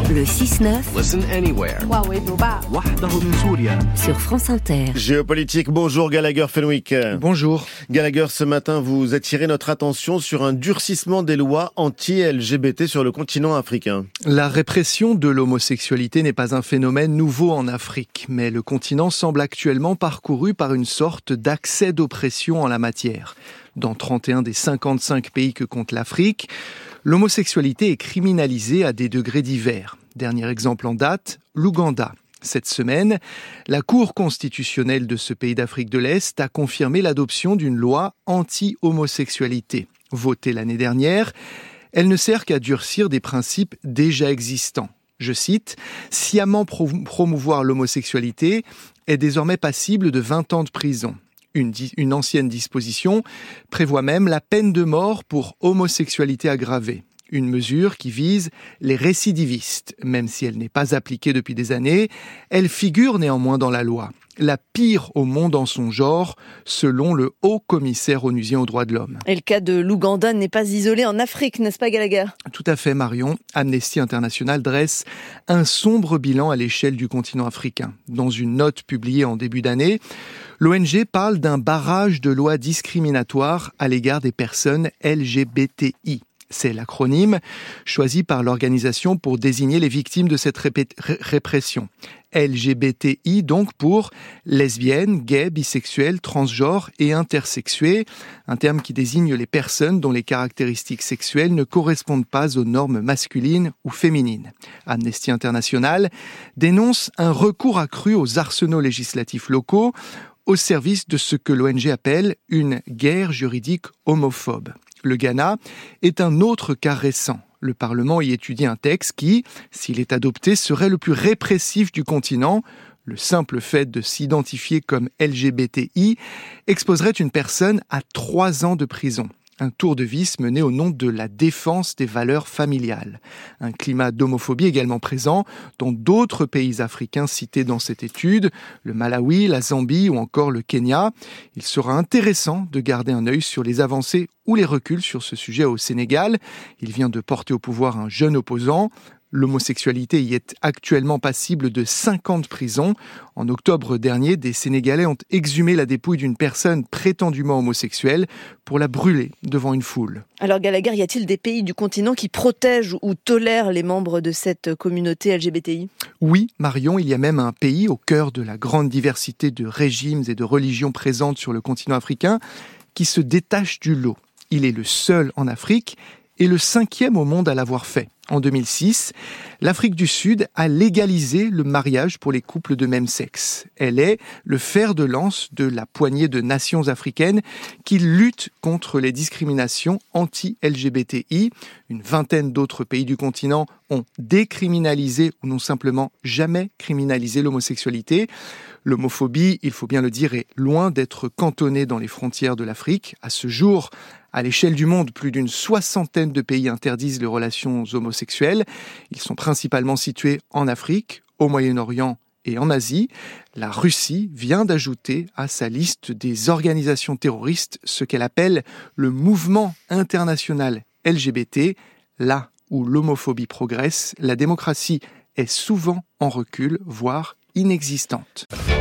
Le 6-9. Listen anywhere. Sur France Inter. Géopolitique, bonjour Gallagher Fenwick. Bonjour. Gallagher, ce matin, vous attirez notre attention sur un durcissement des lois anti-LGBT sur le continent africain. La répression de l'homosexualité n'est pas un phénomène nouveau en Afrique, mais le continent semble actuellement parcouru par une sorte d'accès d'oppression en la matière. Dans 31 des 55 pays que compte l'Afrique, l'homosexualité est criminalisée à des degrés divers. Dernier exemple en date, l'Ouganda. Cette semaine, la Cour constitutionnelle de ce pays d'Afrique de l'Est a confirmé l'adoption d'une loi anti-homosexualité. Votée l'année dernière, elle ne sert qu'à durcir des principes déjà existants. Je cite, « Sciemment promouvoir l'homosexualité est désormais passible de 20 ans de prison ». Une ancienne disposition prévoit même la peine de mort pour homosexualité aggravée. Une mesure qui vise les récidivistes. Même si elle n'est pas appliquée depuis des années, elle figure néanmoins dans la loi. La pire au monde en son genre, selon le haut-commissaire onusien aux droits de l'homme. Et le cas de l'Ouganda n'est pas isolé en Afrique, n'est-ce pas Gallagher ? Tout à fait Marion. Amnesty International dresse un sombre bilan à l'échelle du continent africain. Dans une note publiée en début d'année, l'ONG parle d'un barrage de lois discriminatoires à l'égard des personnes LGBTI. C'est l'acronyme choisi par l'organisation pour désigner les victimes de cette répression. LGBTI donc pour lesbiennes, gays, bisexuels, transgenres et intersexués, un terme qui désigne les personnes dont les caractéristiques sexuelles ne correspondent pas aux normes masculines ou féminines. Amnesty International dénonce un recours accru aux arsenaux législatifs locaux au service de ce que l'ONG appelle une guerre juridique homophobe. Le Ghana est un autre cas récent. Le Parlement y étudie un texte qui, s'il est adopté, serait le plus répressif du continent. Le simple fait de s'identifier comme LGBTI exposerait une personne à 3 ans de prison. Un tour de vis mené au nom de la défense des valeurs familiales. Un climat d'homophobie également présent dans d'autres pays africains cités dans cette étude, le Malawi, la Zambie ou encore le Kenya. Il sera intéressant de garder un œil sur les avancées ou les reculs sur ce sujet au Sénégal. Il vient de porter au pouvoir un jeune opposant. L'homosexualité y est actuellement passible de 5 ans de prison. En octobre dernier, des Sénégalais ont exhumé la dépouille d'une personne prétendument homosexuelle pour la brûler devant une foule. Alors Gallagher, y a-t-il des pays du continent qui protègent ou tolèrent les membres de cette communauté LGBTI ? Oui, Marion, il y a même un pays au cœur de la grande diversité de régimes et de religions présentes sur le continent africain qui se détache du lot. Il est le seul en Afrique et le 5e au monde à l'avoir fait. En 2006, l'Afrique du Sud a légalisé le mariage pour les couples de même sexe. Elle est le fer de lance de la poignée de nations africaines qui luttent contre les discriminations anti-LGBTI. Une vingtaine d'autres pays du continent ont décriminalisé ou n'ont simplement jamais criminalisé l'homosexualité. L'homophobie, il faut bien le dire, est loin d'être cantonnée dans les frontières de l'Afrique. À ce jour, à l'échelle du monde, plus d'une 60aine de pays interdisent les relations homosexuelles. Ils sont principalement situés en Afrique, au Moyen-Orient et en Asie. La Russie vient d'ajouter à sa liste des organisations terroristes ce qu'elle appelle le mouvement international LGBT. Là où l'homophobie progresse, la démocratie est souvent en recul, voire inexistante.